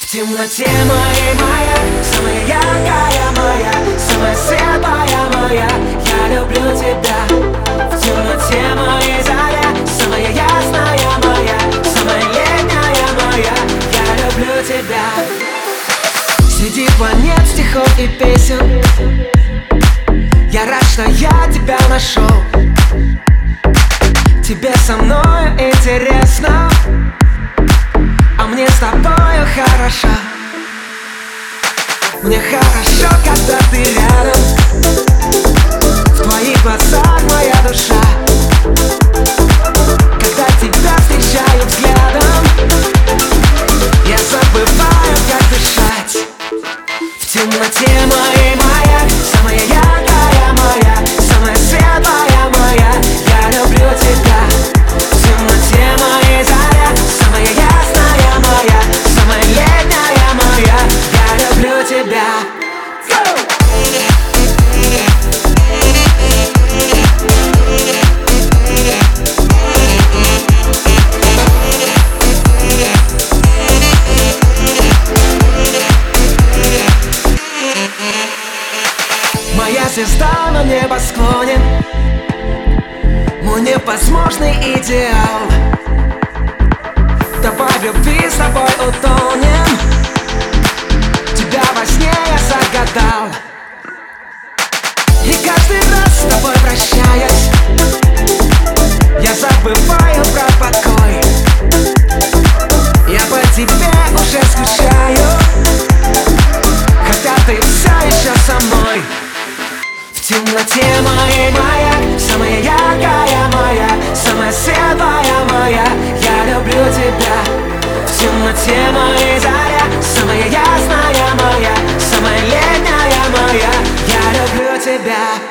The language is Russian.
В темноте моей моя, самая яркая моя, самая светлая моя, я люблю тебя. В темноте моей заря, самая ясная моя, самая летняя моя, я люблю тебя. Среди планет, стихов и песен я рад, что я тебя нашел. Тебе со мною интересно, а мне с тобою хорошо. Мне хорошо, когда ты рядом, в твоих глазах моя душа. Когда тебя встречаю взглядом, я забываю, как дышать. В темноте моей моя, самая яркая моя, самая светлая моя, я люблю тебя. В темноте моей заря, самая ясная моя, самая летняя моя, я люблю тебя. Моя звезда на небосклоне, мой невозможный идеал. Давай в любви с тобой утонем, тебя во сне я загадал. И каждый раз с тобой прощаясь, я забываю про покой. Я по тебе уже скучаю, хотя ты все еще со мной. В темноте моей моя, самая яркая моя, самая светлая моя, я люблю тебя. В темноте моей заря, самая ясная моя, самая летняя моя, я люблю тебя.